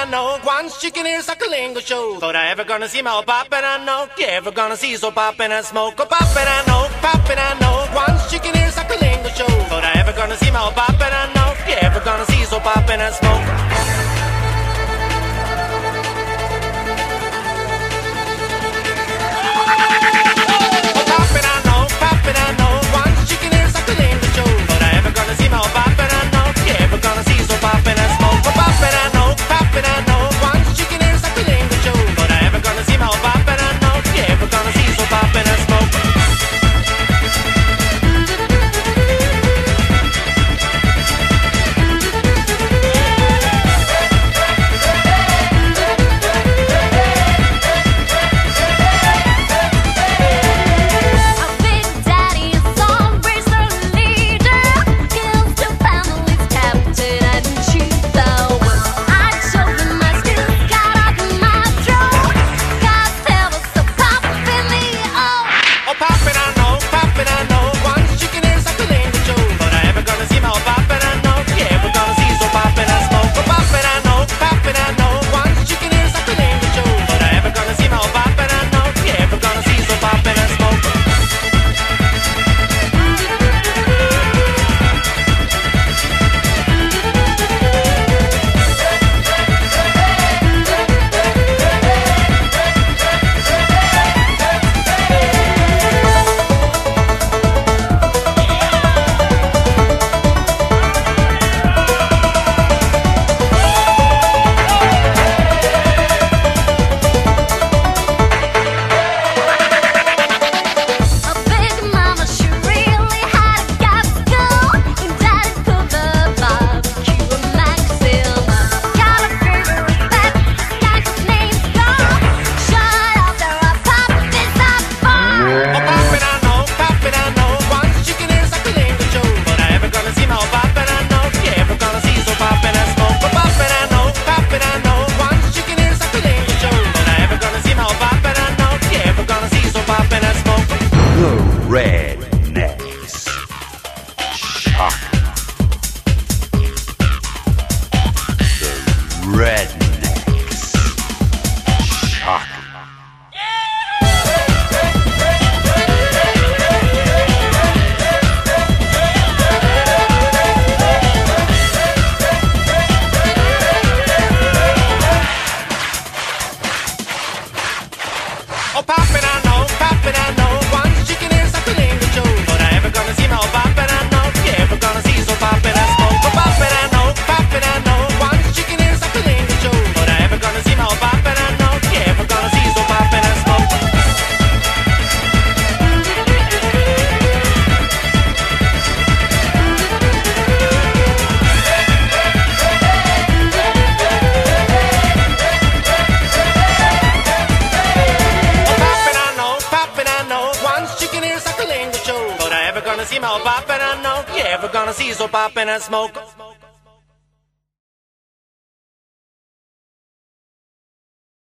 I know. Once chicken ears suckling show. Thought I ever gonna see my poppin', I know. You ever gonna see so poppin' and smoke? Oh, poppin', I know, poppin', I know. Once chicken ears suckling show. Thought I ever gonna see my poppin', I know. You ever gonna see so poppin' and smoke? Rednecks. Shock. The Rednecks. Shock. Oh, poppin', I know, poppin', I know. Once chicken ears suckling the show. But I ever gonna see my poppin', I know. You ever gonna see so poppin' and smoke? Oh, poppin', I know, poppin', I know. Once chicken ears suckling the show. But I ever gonna see my poppin', I know. You ever gonna see so poppin' and smoke? See my poppin', I know. You ever gonna see so poppin' and smoke?